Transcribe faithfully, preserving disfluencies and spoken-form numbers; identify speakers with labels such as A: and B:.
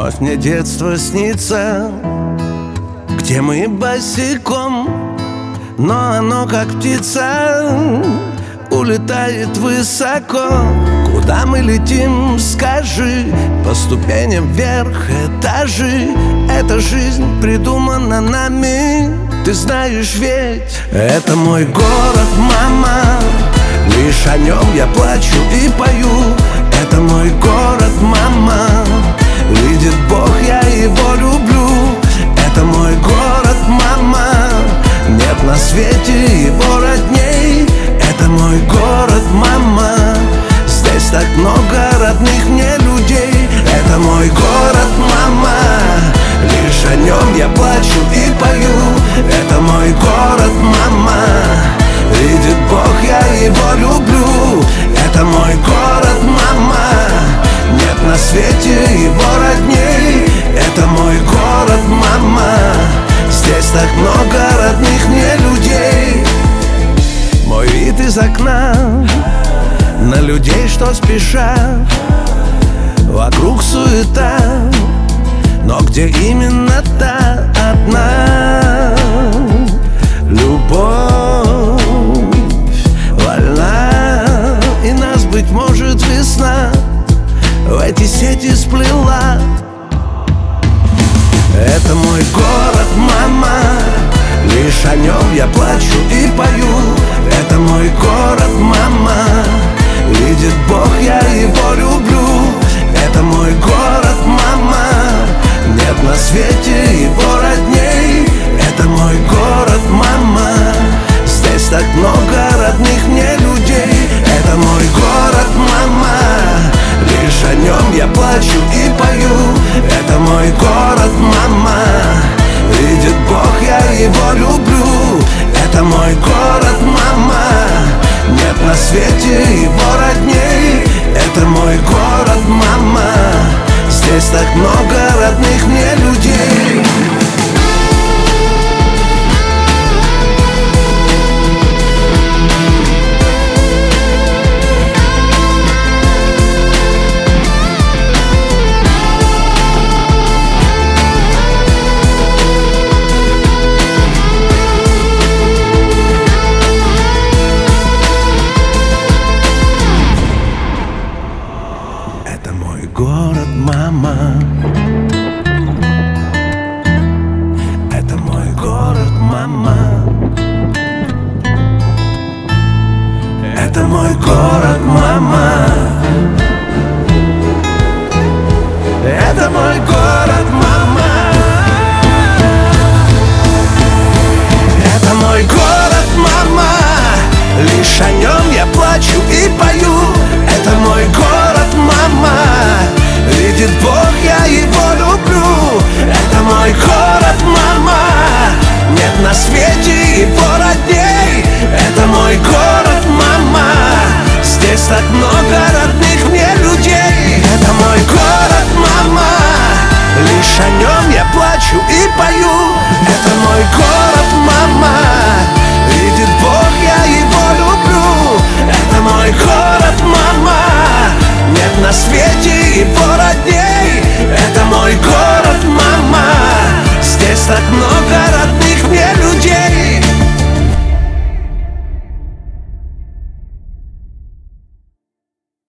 A: Вновь мне детство снится, где мы босиком, но оно как птица улетает высоко. Куда мы летим, скажи? По ступеням вверх этажи. Эта жизнь придумана нами, ты знаешь ведь. Это мой город, мама, лишь о нем я плачу и пою. Это мой город, мама, видит Бог, я его люблю. Это мой город, мама, нет на свете его родней. Это мой город, мама, здесь так много родных мне людей. Это мой город, мама, лишь о нем я плачу и пою. Это мой город, мама, видит Бог, я его люблю. Это мой город, мама, нет на свете его родней. Это мой город, мама, здесь так много родных мне людей. Мой вид из окна на людей, что спешат. Вокруг суета, но где именно та одна любовь вольна, и нас, быть может, весна в эти сети сплела. Это мой город, мама, лишь о нем я плачу и пою. Это мой город, мама, видит Бог, я его люблю. Это мой город, мама, нет на свете его родней. Это мой город, мама, здесь так много родных мне людей. Это мой город, мама, лишь о нем я плачу и пою. Это мой город, мама, видит Бог, я его люблю. Это мой город, мама, нет на свете его родней. Это мой город, мама, здесь так много родных мне людей. Это мой город, мама. Это мой город, мама. Это мой город, мама. Это мой город, мама. Это мой город, мама, лишь о нем я плачу и пою. Это мой город, мама, видит Бог, я его люблю. Это мой город, мама, нет на свете его родней. Это мой город, мама, здесь так много родных мне людей. Это мой город, мама, лишь о нем я плачу и пою. Это мой город.